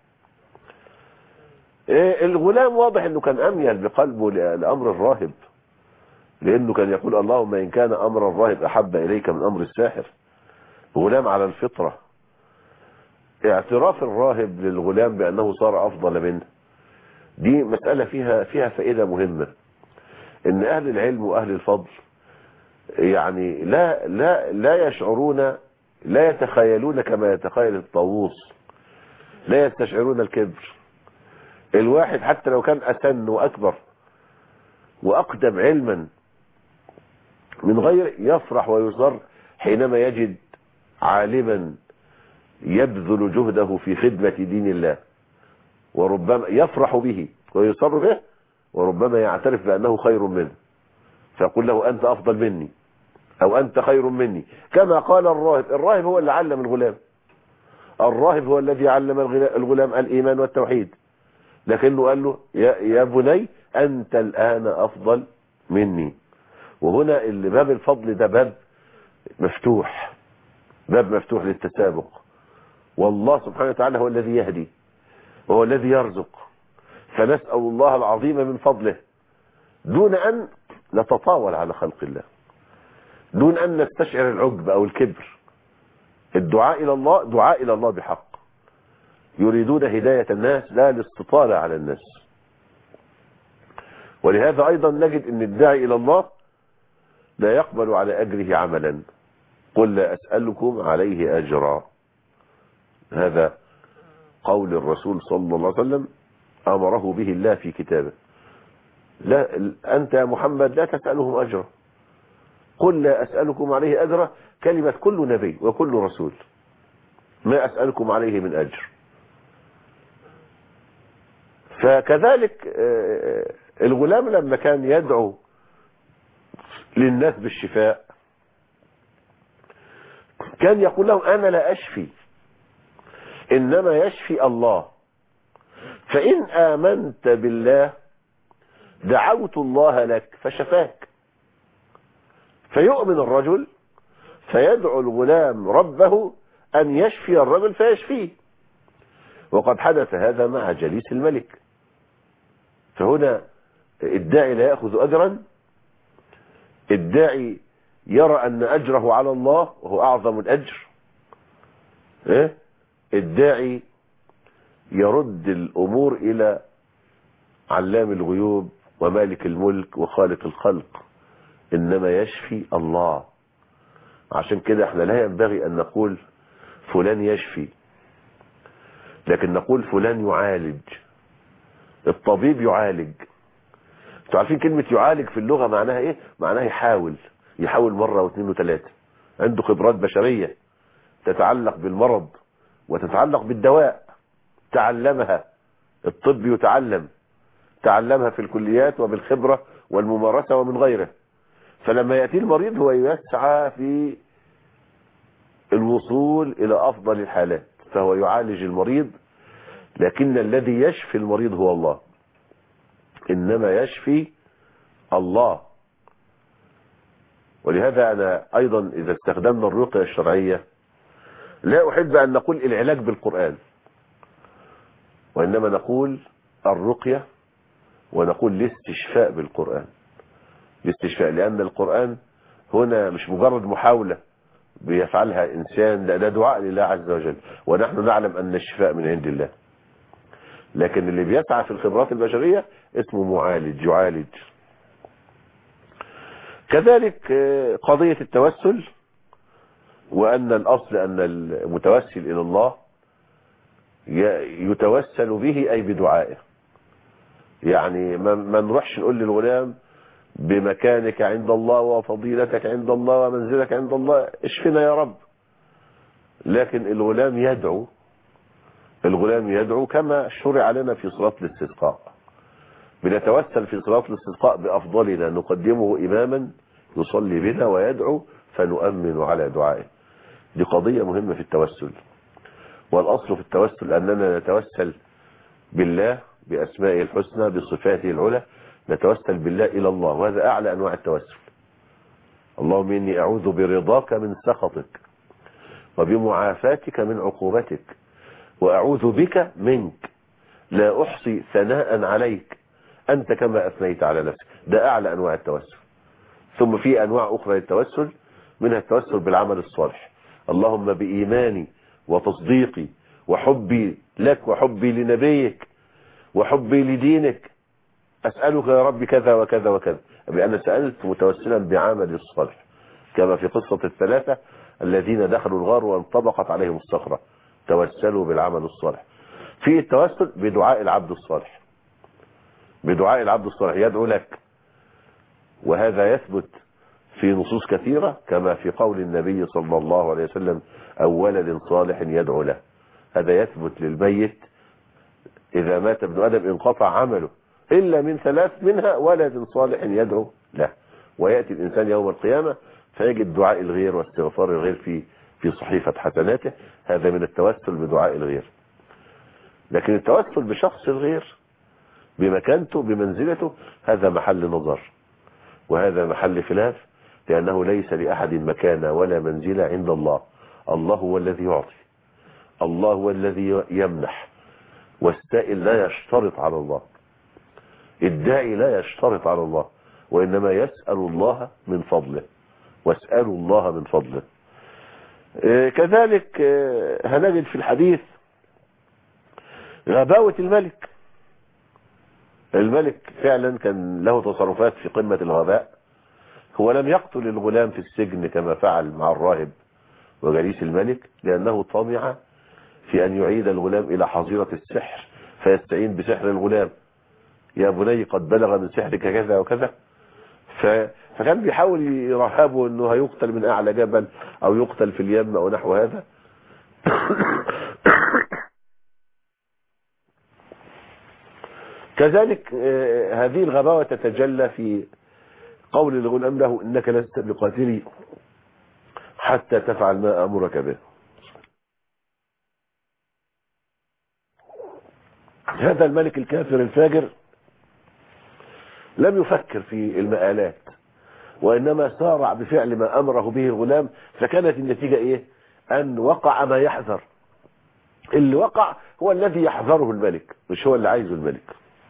الغلام واضح أنه كان أميل بقلبه لأمر الراهب، لأنه كان يقول اللهم إن كان أمر الراهب أحب إليك من أمر الساحر. غلام على الفطرة. اعتراف الراهب للغلام بأنه صار أفضل منه، دي مسألة فيها فيها فائدة مهمة. إن أهل العلم وأهل الفضل يعني لا لا لا يشعرون، لا يتخيلون كما يتخيل الطاووس، لا يستشعرون الكبر. الواحد حتى لو كان أسن وأكبر وأقدم علما من غير يفرح ويصر حينما يجد عالما يبذل جهده في خدمة دين الله، وربما يفرح به ويصر به، وربما يعترف بأنه خير منه، فيقول له أنت أفضل مني أو أنت خير مني. كما قال الراهب، الراهب هو اللي علم الغلام، الراهب هو الذي علم الغلام الإيمان والتوحيد، لكنه قال له يا, يا بني أنت الآن أفضل مني. وهنا اللي باب الفضل ده باب مفتوح، باب مفتوح للتسابق. والله سبحانه وتعالى هو الذي يهدي وهو الذي يرزق، فنسأل الله العظيم من فضله دون أن نتطاول على خلق الله، دون أن نستشعر العجب أو الكبر. الدعاء إلى الله دعاء إلى الله بحق، يريدون هداية الناس لا الاستطالة على الناس. ولهذا أيضا نجد أن الداعي إلى الله لا يقبل على أجره عملا. قل لا أسألكم عليه أجرا، هذا قول الرسول صلى الله عليه وسلم أمره به الله في كتابه. لا أنت يا محمد لا تسألهم أجرا، قل لا أسألكم عليه أجرا كلمة كل نبي وكل رسول، ما أسألكم عليه من أجر. فكذلك الغلام لما كان يدعو للناس بالشفاء كان يقول لهم أنا لا أشفي إنما يشفي الله، فإن آمنت بالله دعوت الله لك فشفاك. فيؤمن الرجل فيدعو الغلام ربه أن يشفي الرجل فيشفيه. وقد حدث هذا مع جليس الملك. فهنا الداعي لا يأخذ أجرا، الداعي يرى أن أجره على الله وهو أعظم الأجر. إيه؟ الداعي يرد الأمور إلى علام الغيوب ومالك الملك وخالق الخلق، إنما يشفي الله. عشان كده احنا لا ينبغي أن نقول فلان يشفي، لكن نقول فلان يعالج. الطبيب يعالج. انتوا عارفين كلمة يعالج في اللغة معناها ايه؟ معناها يحاول يحاول مرة واثنين وثلاثة، عنده خبرات بشرية تتعلق بالمرض وتتعلق بالدواء تعلمها. الطب يتعلم، تعلمها في الكليات وبالخبرة والممارسة ومن غيره. فلما يأتي المريض هو يسعى في الوصول إلى أفضل الحالات، فهو يعالج المريض، لكن الذي يشفي المريض هو الله. إنما يشفي الله. ولهذا أنا أيضا إذا استخدمنا الرقية الشرعية لا أحب أن نقول العلاج بالقرآن، وإنما نقول الرقية، ونقول الاستشفاء بالقرآن. الاستشفاء لأن القرآن هنا مش مجرد محاولة بيفعلها إنسان، لا، ده دعاء لله عز وجل، ونحن نعلم أن الشفاء من عند الله. لكن اللي بيسعى في الخبرات البشرية اسمه معالج، يعالج. كذلك قضية التوسل، وأن الأصل أن المتوسل إلى الله يتوسل به أي بدعائه. يعني ما نروحش نقول للغلام بمكانك عند الله وفضيلتك عند الله ومنزلك عند الله اشفنا يا رب، لكن الغلام يدعو، الغلام يدعو كما شرع لنا في صلاة الاستسقاء. بنتوسل في صلاة الاستسقاء بأفضلنا، نقدمه إماما يصلي بنا ويدعو فنؤمن على دعائه. دي قضية مهمة في التوسل. والأصل في التوسل أننا نتوسل بالله بأسمائه الحسنى بصفاته العلى، نتوسل بالله إلى الله، وهذا أعلى أنواع التوسل. اللهم إني أعوذ برضاك من سخطك وبمعافاتك من عقوبتك وأعوذ بك منك لا أحصي ثناء عليك أنت كما أثنيت على نفسك. ده أعلى أنواع التوسل. ثم في أنواع أخرى للتوسل، منها التوسل بالعمل الصالح. اللهم بإيماني وتصديقي وحبي لك وحبي لنبيك وحبي لدينك أسألك يا رب كذا وكذا وكذا، بأن سألت متوسلا بعمل الصالح، كما في قصة الثلاثة الذين دخلوا الغار وانطبقت عليهم الصخرة، توسلوا بالعمل الصالح. في التوسل بدعاء العبد الصالح، بدعاء العبد الصالح يدعو لك، وهذا يثبت في نصوص كثيرة كما في قول النبي صلى الله عليه وسلم أو ولد صالح يدعو له. هذا يثبت للميت إذا مات ابن آدم انقطع عمله إلا من ثلاث، منها ولد صالح يدعو له. ويأتي الإنسان يوم القيامة فيجد دعاء الغير واستغفار الغير في في صحيفة حسناته. هذا من التوسل بدعاء الغير. لكن التوسل بشخص الغير بمكانته بمنزلته هذا محل نظر، وهذا محل خلاف، لأنه ليس لأحد مكانة ولا منزلة عند الله. الله هو الذي يعطي، الله هو الذي يمنح، والسائل لا يشترط على الله، الداعي لا يشترط على الله، وإنما يسأل الله من فضله، واسألوا الله من فضله. كذلك هنجد في الحديث غباوة الملك. الملك فعلا كان له تصرفات في قمة الغباء. هو لم يقتل الغلام في السجن كما فعل مع الراهب وجليس الملك، لأنه طمع في أن يعيد الغلام إلى حظيرة السحر فيستعين بسحر الغلام. يا بني قد بلغ من سحرك كذا وكذا، فكان بيحاول يرهبه أنه هيقتل من أعلى جبل أو يقتل في اليم أو نحو هذا. كذلك هذه الغباوة تتجلى في قول الغلام له إنك لست بقاتلي حتى تفعل ما أمرك به. هذا الملك الكافر الفاجر لم يفكر في المآلات، وإنما سارع بفعل ما أمره به الغلام، فكانت النتيجة إيه؟ أن وقع ما يحذر. اللي وقع هو الذي يحذره الملك، مش هو اللي عايزه الملك.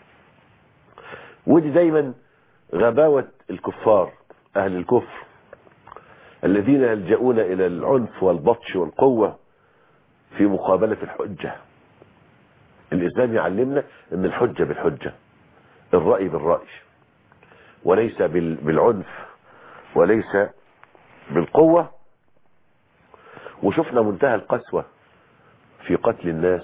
ودي دايما غباوة الكفار، أهل الكفر الذين يلجؤون إلى العنف والبطش والقوة في مقابلة الحجة. الإسلام يعلمنا أن الحجة بالحجة، الرأي بالرأي، وليس بالعنف وليس بالقوة. وشفنا منتهى القسوة في قتل الناس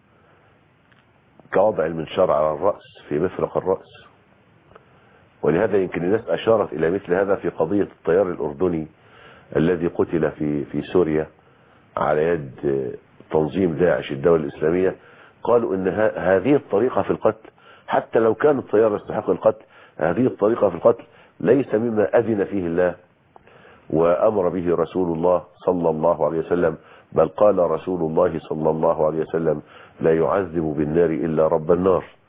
كوضع المنشار على الرأس في مفرق الرأس. ولهذا يمكن الناس أشارت إلى مثل هذا في قضية الطيار الأردني الذي قتل في في سوريا على يد تنظيم داعش الدولة الإسلامية. قالوا إن هذه الطريقة في القتل، حتى لو كان الطيار يستحق القتل، هذه الطريقة في القتل ليس مما أذن فيه الله وأمر به رسول الله صلى الله عليه وسلم، بل قال رسول الله صلى الله عليه وسلم لا يعذب بالنار إلا رب النار.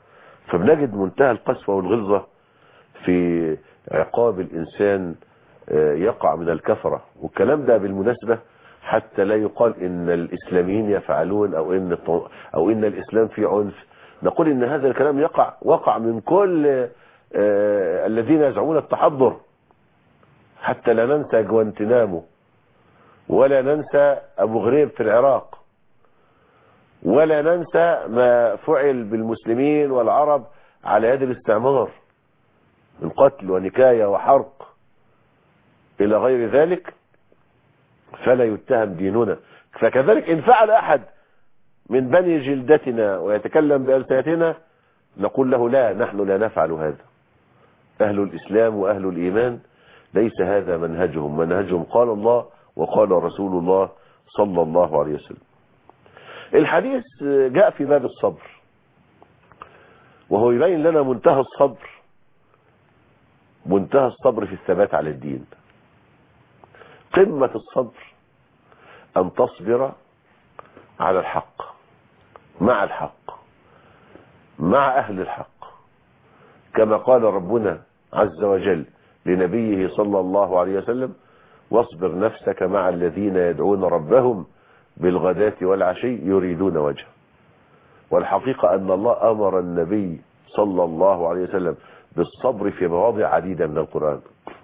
فبنجد منتهى القسوة والغلظة في عقاب الإنسان يقع من الكفرة. والكلام ده بالمناسبة حتى لا يقال إن الإسلاميين يفعلون أو إن أو إن الإسلام فيه عنف. نقول إن هذا الكلام يقع وقع من كل آه الذين يزعمون التحضر. حتى لا ننسى جوانتنامو، ولا ننسى أبو غريب في العراق، ولا ننسى ما فعل بالمسلمين والعرب على يد الاستعمار من قتل ونكاية وحرق إلى غير ذلك. فلا يتهم ديننا. فكذلك إن فعل أحد من بني جلدتنا ويتكلم بألسنتنا نقول له لا، نحن لا نفعل هذا. أهل الإسلام وأهل الإيمان ليس هذا منهجهم. منهجهم قال الله وقال رسول الله صلى الله عليه وسلم. الحديث جاء في باب الصبر، وهو يبين لنا منتهى الصبر، منتهى الصبر في الثبات على الدين. قمة الصبر أن تصبر على الحق، مع الحق، مع أهل الحق، كما قال ربنا عز وجل لنبيه صلى الله عليه وسلم: واصبر نفسك مع الذين يدعون ربهم بالغداة والعشي يريدون وجهه. والحقيقة أن الله أمر النبي صلى الله عليه وسلم بالصبر في مواضع عديدة من القرآن.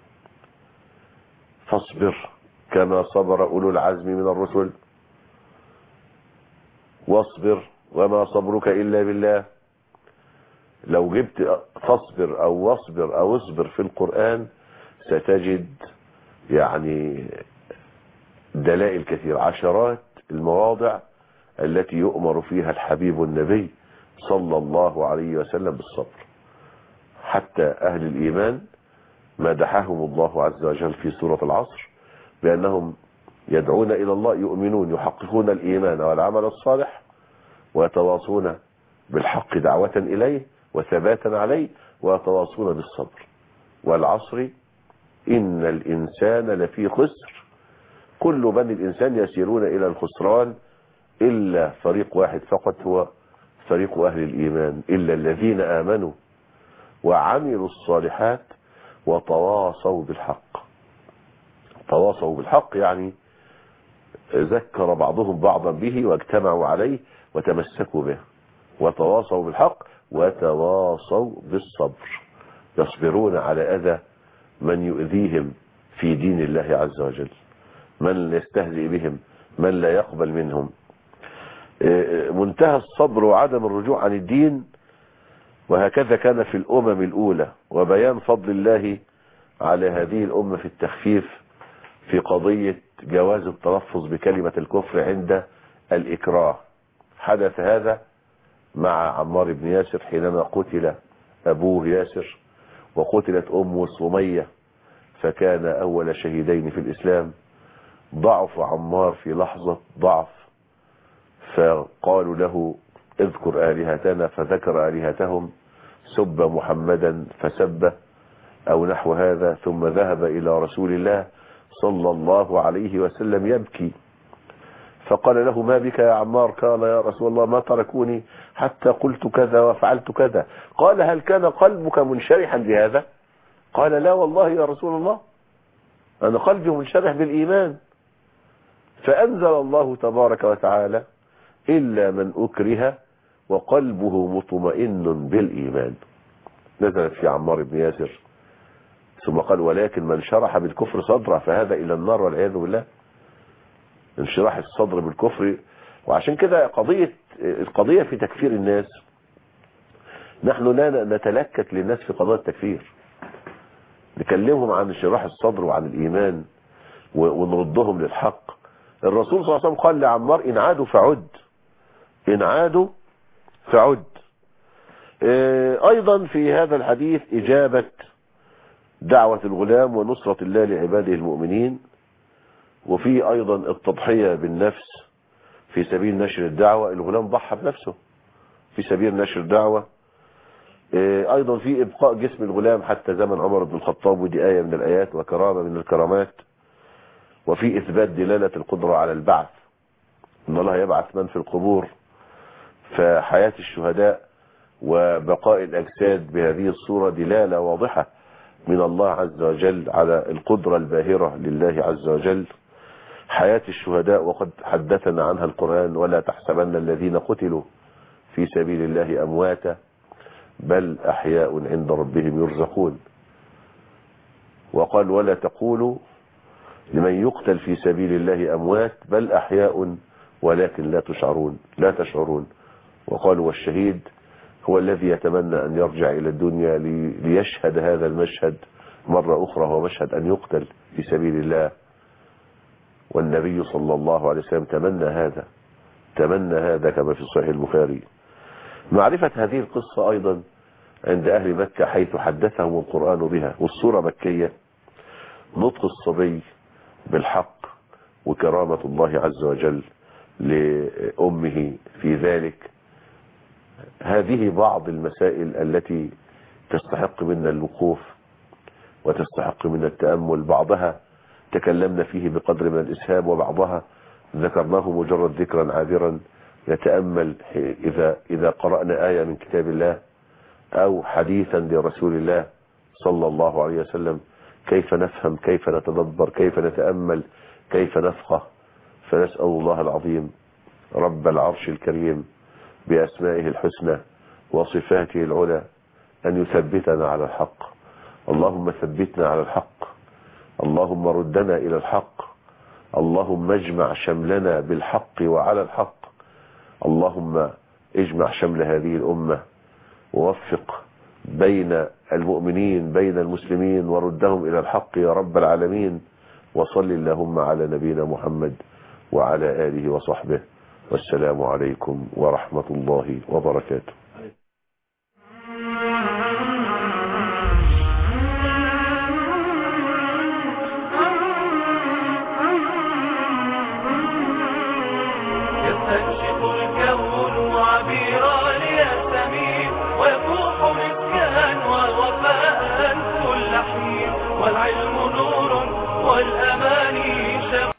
فاصبر كما صبر أولو العزم من الرسل، واصبر وما صبرك إلا بالله. لو جبت فاصبر أو واصبر أو اصبر في القرآن ستجد يعني دلائل كثير، عشرات المواضع التي يؤمر فيها الحبيب النبي صلى الله عليه وسلم بالصبر. حتى أهل الإيمان مدحهم الله عز وجل في سورة العصر بأنهم يدعون إلى الله، يؤمنون يحققون الإيمان والعمل الصالح ويتواصون بالحق دعوة إليه وثباتا عليه ويتواصون بالصبر. والعصر إن الإنسان لفي خسر، كل بني الإنسان يسيرون إلى الخسران إلا فريق واحد فقط، هو فريق أهل الإيمان، إلا الذين آمنوا وعملوا الصالحات وتواصوا بالحق. تواصوا بالحق يعني ذكر بعضهم بعضا به واجتمعوا عليه وتمسكوا به، وتواصوا بالحق وتواصوا بالصبر، يصبرون على أذى من يؤذيهم في دين الله عز وجل، من يستهزئ بهم، من لا يقبل منهم. منتهى الصبر وعدم الرجوع عن الدين. وهكذا كان في الأمم الأولى، وبيان فضل الله على هذه الأمة في التخفيف في قضية جواز التلفظ بكلمة الكفر عند الإكراه. حدث هذا مع عمار بن ياسر حينما قتل أبوه ياسر وقتلت أمه سمية، فكان أول شهيدين في الإسلام. ضعف عمار في لحظة ضعف، فقالوا له: اذكر آلهتنا، فذكر آلهتهم، سب محمدا فسبه أو نحو هذا، ثم ذهب إلى رسول الله صلى الله عليه وسلم يبكي، فقال له: ما بك يا عمار؟ قال: يا رسول الله ما تركوني حتى قلت كذا وفعلت كذا. قال: هل كان قلبك منشرحا بهذا؟ قال: لا والله يا رسول الله، أنا قلبي منشرح بالإيمان. فأنزل الله تبارك وتعالى: إلا من أكره وقلبه مطمئن بالإيمان. نزلت في عمار بن ياسر، ثم قال: ولكن من شرح بالكفر صدره فهذا إلى النار والعياذ بالله. انشراح الصدر بالكفر. وعشان كده قضية القضية في تكفير الناس، نحن لا نتلكك للناس في قضايا التكفير، نكلمهم عن انشراح الصدر وعن الإيمان ونردهم للحق. الرسول صلى الله عليه وسلم قال لعمار: إن عادوا فعد، إن عادوا فعد. أيضا في هذا الحديث إجابة دعوة الغلام ونصرة الله لعباده المؤمنين، وفي أيضا التضحية بالنفس في سبيل نشر الدعوة. الغلام ضحى بنفسه في سبيل نشر الدعوة. أيضا في إبقاء جسم الغلام حتى زمن عمر بن الخطاب، ودي آية من الآيات وكرامة من الكرامات. وفي إثبات دلالة القدرة على البعث، إن الله يبعث من في القبور. فحياة الشهداء وبقاء الأجساد بهذه الصورة دلالة واضحة من الله عز وجل على القدرة الباهرة لله عز وجل. حياة الشهداء وقد حدثنا عنها القرآن: ولا تحسبن الذين قتلوا في سبيل الله أمواتا بل أحياء عند ربهم يرزقون. وقال: ولا تقولوا لمن يقتل في سبيل الله أموات بل أحياء ولكن لا تشعرون لا تشعرون. وقالوا: والشهيد هو الذي يتمنى أن يرجع إلى الدنيا ليشهد هذا المشهد مرة أخرى، هو مشهد أن يقتل في سبيل الله. والنبي صلى الله عليه وسلم تمنى هذا تمنى هذا كما في صحيح البخاري. معرفة هذه القصة أيضا عند أهل مكة حيث حدثهم القرآن بها، والصورة مكية، نطق الصبي بالحق وكرامة الله عز وجل لأمه في ذلك. هذه بعض المسائل التي تستحق منا الوقوف وتستحق منا التأمل. بعضها تكلمنا فيه بقدر من الإسهاب، وبعضها ذكرناه مجرد ذكرا عابرا نتأمل إذا, إذا قرأنا آية من كتاب الله أو حديثا لرسول الله صلى الله عليه وسلم، كيف نفهم، كيف نتدبر، كيف نتأمل، كيف نفقه. فنسأل الله العظيم رب العرش الكريم بأسمائه الحسنى وصفاته العلى أن يثبتنا على الحق. اللهم ثبتنا على الحق، اللهم ردنا إلى الحق، اللهم اجمع شملنا بالحق وعلى الحق، اللهم اجمع شمل هذه الأمة ووفق بين المؤمنين بين المسلمين وردهم إلى الحق يا رب العالمين. وصل اللهم على نبينا محمد وعلى آله وصحبه، والسلام عليكم ورحمة الله وبركاته. يستنشق الكون عبيرا ليستميل ويفوح مسكا ووفاء كل حين، والعلم نور والأماني شمس.